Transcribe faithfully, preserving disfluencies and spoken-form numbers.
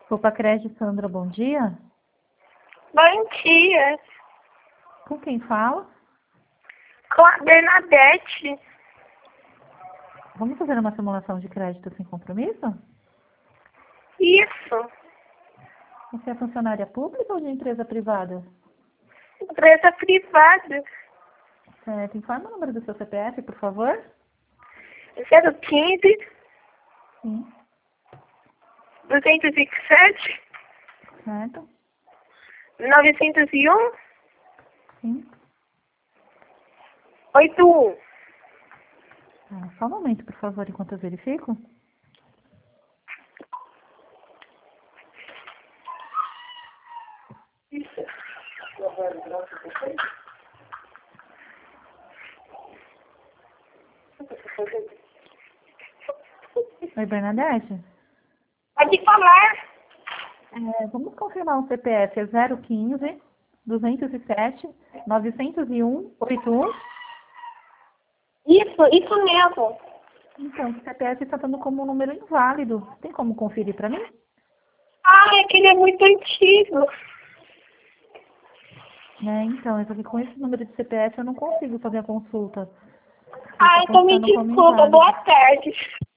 Opa, Crédito Sandra, bom dia. Bom dia, Com quem fala? com a Bernadette. Vamos fazer uma simulação de crédito sem compromisso? Isso, Você é funcionária pública ou de empresa privada? empresa privada. Certo. Informa o número do seu C P F, por favor. zero quinze, Sim. duzentos e sete, Certo. novecentos e um, Sim. oitenta e um. Ah, só um momento, por favor, enquanto eu verifico. Oi, Bernadette. Pode falar. É, vamos confirmar o C P F. É zero quinze, duzentos e sete, novecentos e um, oitenta e um. Isso, isso mesmo. Então, o C P F está dando como um número inválido. Tem como conferir para mim? Ah, é que ele é muito antigo. É, então, é porque com esse número de C P F eu não consigo fazer a consulta. Ele Ah, está então me constando como desculpa. inválido. Boa tarde.